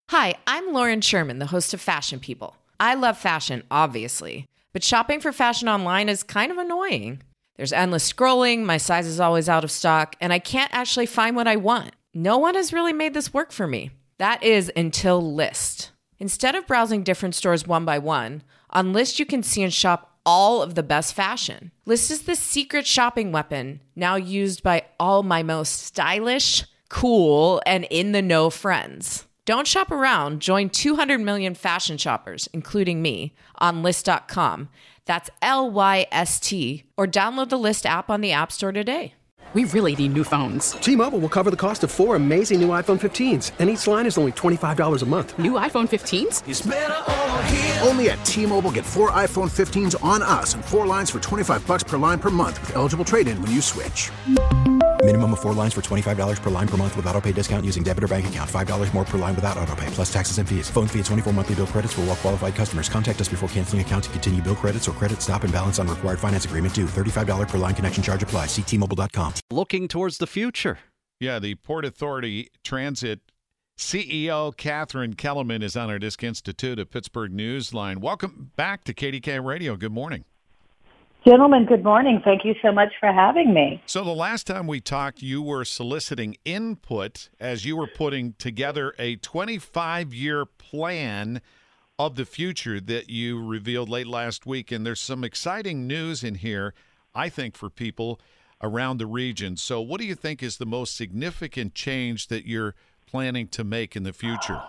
Hi, I'm Lauren Sherman, the host of Fashion People. I love fashion, obviously, but shopping for fashion online is kind of annoying. There's endless scrolling, my size is always out of stock, and I can't actually find what I want. No one has really made this work for me. That is until Lyst. Instead of browsing different stores one by one, on Lyst you can see and shop all of the best fashion. Lyst is the secret shopping weapon, now used by all my most stylish, cool, and in-the-know friends. Don't shop around. Join 200 million fashion shoppers, including me, on Lyst.com. That's Lyst, or download the Lyst app on the App Store today. We really need new phones. T-Mobile will cover the cost of 4 amazing new iPhone 15s, and each line is only $25 a month. New iPhone 15s? It's better over here. Only at T-Mobile, get 4 iPhone 15s on us and 4 lines for $25 per line per month with eligible trade-in when you switch. Minimum of 4 lines for $25 per line per month with autopay discount using debit or bank account. $5 more per line without autopay, plus taxes and fees. Phone fee at 24 monthly bill credits for well-qualified customers. Contact us before canceling account to continue bill credits or credit stop and balance on required finance agreement due. $35 per line connection charge applies. See T-Mobile.com. Looking towards the future. Yeah, the Port Authority Transit CEO Catherine Kellerman is on our Disc Institute of Pittsburgh Newsline. Welcome back to KDK Radio. Good morning. Gentlemen, good morning. Thank you so much for having me. So the last time we talked, you were soliciting input as you were putting together a 25-year plan of the future that you revealed late last week. And there's some exciting news in here, I think, for people around the region. So what do you think is the most significant change that you're planning to make in the future?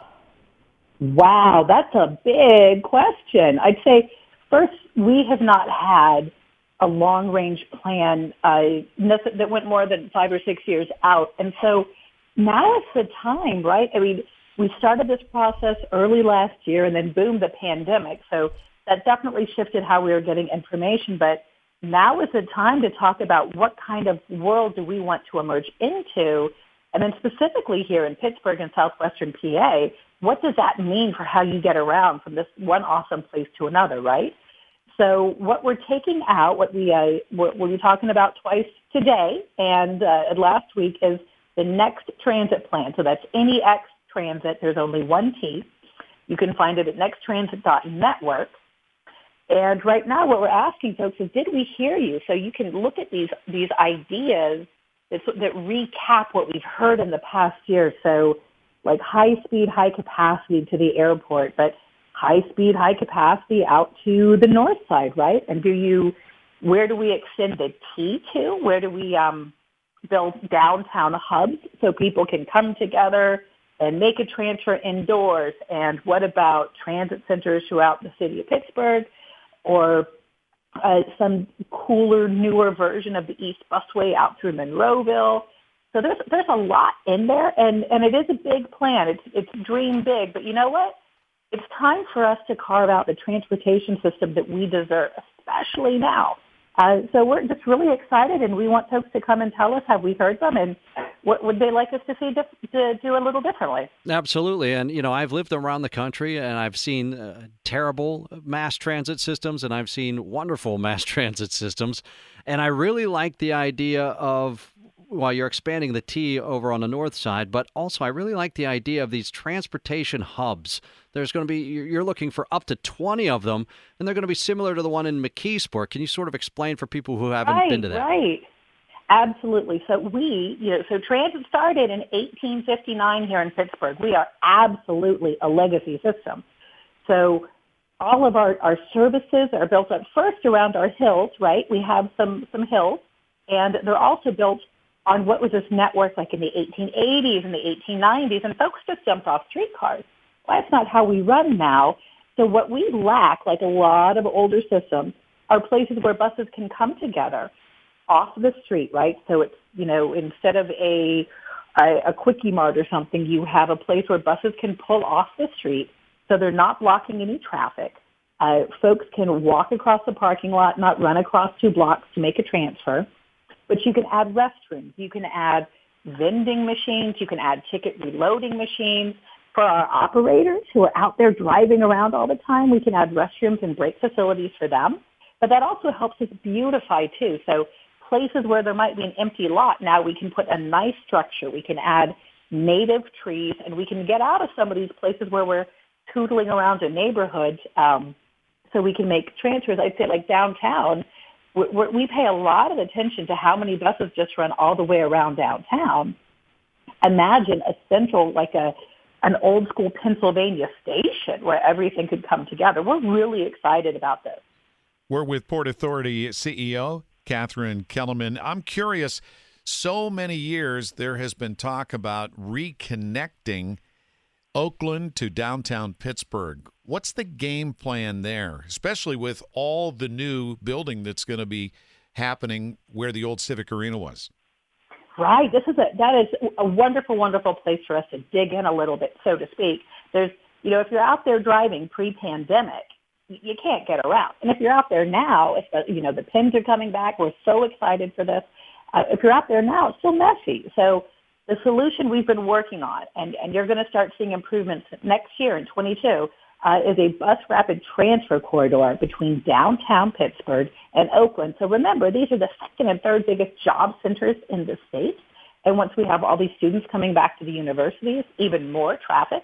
Wow, that's a big question. I'd say, first, we have not had a long-range plan that went more than 5 or 6 years out. And so now is the time, right? I mean, we started this process early last year and then boom, the pandemic. So that definitely shifted how we were getting information. But now is the time to talk about what kind of world do we want to emerge into. And then specifically here in Pittsburgh and southwestern PA, what does that mean for how you get around from this one awesome place to another, right? So what we're taking out, what we'll be talking about twice today and last week, is the Next Transit plan. So that's NEX Transit. There's only one T. You can find it at nexttransit.network. And right now what we're asking folks is, did we hear you? So you can look at these ideas that recap what we've heard in the past year. So like high speed, high capacity to the airport, but high speed, high capacity out to the north side, right? And where do we extend the T to? Where do we build downtown hubs so people can come together and make a transfer indoors? And what about transit centers throughout the city of Pittsburgh, or some cooler, newer version of the East Busway out through Monroeville? So there's a lot in there, and it is a big plan. It's dream big, but you know what? It's time for us to carve out the transportation system that we deserve, especially now. So we're just really excited, and we want folks to come and tell us, have we heard them, and what would they like us to see to do a little differently? Absolutely. And, I've lived around the country, and I've seen terrible mass transit systems, and I've seen wonderful mass transit systems. And I really like the idea of, while you're expanding the T over on the north side, but also I really like the idea of these transportation hubs. There's going to be, you're looking for up to 20 of them, and they're going to be similar to the one in McKeesport. Can you sort of explain for people who haven't been to that? Right. Absolutely. So so transit started in 1859 here in Pittsburgh. We are absolutely a legacy system. So all of our services are built up first around our hills, right? We have some hills, and they're also built on what was this network like in the 1880s and the 1890s, and folks just jumped off streetcars. Well, that's not how we run now. So what we lack, like a lot of older systems, are places where buses can come together off the street, right? So it's, instead of a Quickie Mart or something, you have a place where buses can pull off the street so they're not blocking any traffic. Folks can walk across the parking lot, not run across 2 blocks to make a transfer. But you can add restrooms. You can add vending machines. You can add ticket reloading machines. For our operators who are out there driving around all the time, we can add restrooms and break facilities for them. But that also helps us beautify, too. So places where there might be an empty lot, now we can put a nice structure. We can add native trees, and we can get out of some of these places where we're tootling around in neighborhoods, so we can make transfers. I'd say like downtown, we pay a lot of attention to how many buses just run all the way around downtown. Imagine a central, like an old school Pennsylvania station where everything could come together. We're really excited about this. We're with Port Authority CEO Katherine Kellerman. I'm curious, so many years there has been talk about reconnecting Oakland to downtown Pittsburgh. What's the game plan there, especially with all the new building that's going to be happening where the old Civic Arena was? Right. That is a wonderful, wonderful place for us to dig in a little bit, so to speak. There's, if you're out there driving pre-pandemic, you can't get around. And if you're out there now, the pins are coming back. We're so excited for this. If you're out there now, it's still messy. So the solution we've been working on, and you're going to start seeing improvements next year in 22, is a bus rapid transfer corridor between downtown Pittsburgh and Oakland. So remember, these are the second and third biggest job centers in the state. And once we have all these students coming back to the universities, even more traffic.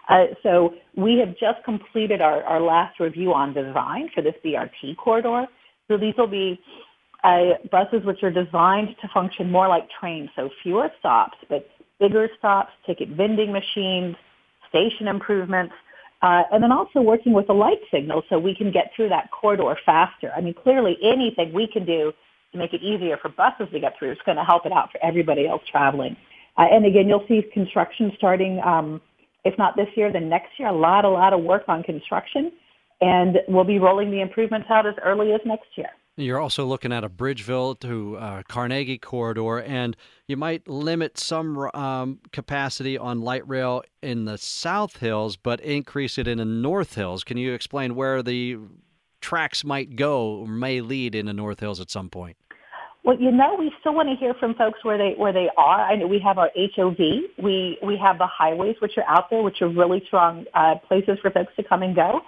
So we have just completed our last review on design for this BRT corridor. So these will be buses which are designed to function more like trains, so fewer stops, but bigger stops, ticket vending machines, station improvements, and then also working with the light signal so we can get through that corridor faster. I mean, clearly anything we can do to make it easier for buses to get through is going to help it out for everybody else traveling. And again, you'll see construction starting, if not this year, then next year. A lot of work on construction, and we'll be rolling the improvements out as early as next year. You're also looking at a Bridgeville to Carnegie corridor, and you might limit some capacity on light rail in the South Hills, but increase it in the North Hills. Can you explain where the tracks might go or may lead in the North Hills at some point? Well, we still want to hear from folks where they are. I know we have our HOV. We have the highways, which are out there, which are really strong places for folks to come and go.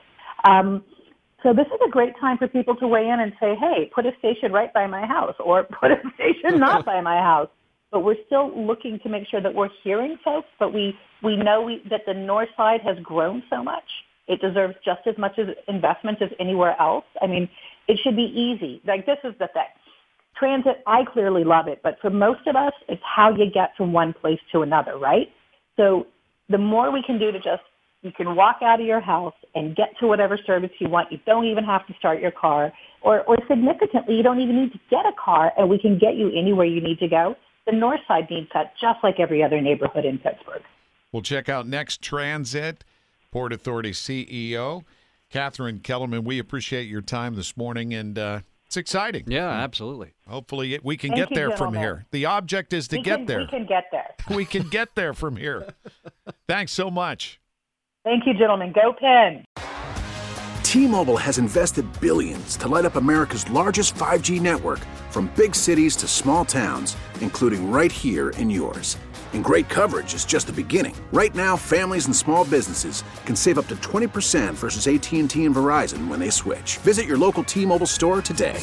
So this is a great time for people to weigh in and say, hey, put a station right by my house or put a station not by my house. But we're still looking to make sure that we're hearing folks, but we know that the north side has grown so much. It deserves just as much as investment as anywhere else. I mean, it should be easy. Like, this is the thing. Transit, I clearly love it, but for most of us, it's how you get from one place to another, right? So the more we can do to just, you can walk out of your house and get to whatever service you want. You don't even have to start your car. Or significantly, you don't even need to get a car, and we can get you anywhere you need to go. The north side needs that just like every other neighborhood in Pittsburgh. We'll check out Next Transit, Port Authority CEO Katherine Kellerman. We appreciate your time this morning, and it's exciting. Yeah, absolutely. Hopefully we can get there from here. The object is to get there. We can get there. We can get there from here. Thanks so much. Thank you, gentlemen. Go Penn. T-Mobile has invested billions to light up America's largest 5G network, from big cities to small towns, including right here in yours. And great coverage is just the beginning. Right now, families and small businesses can save up to 20% versus AT&T and Verizon when they switch. Visit your local T-Mobile store today.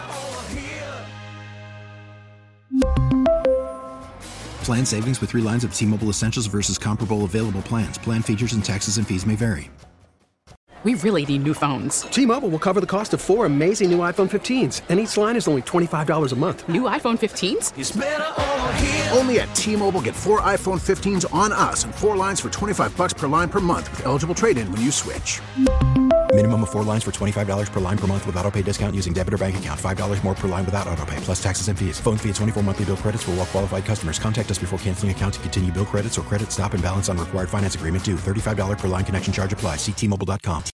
Plan savings with 3 lines of T-Mobile Essentials versus comparable available plans. Plan features and taxes and fees may vary. We really need new phones. T-Mobile will cover the cost of 4 amazing new iPhone 15s, and each line is only $25 a month. New iPhone 15s? It's better over here. Only at T-Mobile, get 4 iPhone 15s on us and 4 lines for $25 per line per month with eligible trade-in when you switch. Minimum of 4 lines for $25 per line per month with autopay discount using debit or bank account. $5 more per line without autopay, plus taxes and fees. Phone fee at 24 monthly bill credits for well-qualified customers. Contact us before canceling account to continue bill credits or credit stop and balance on required finance agreement due. $35 per line connection charge applies. See T-Mobile.com.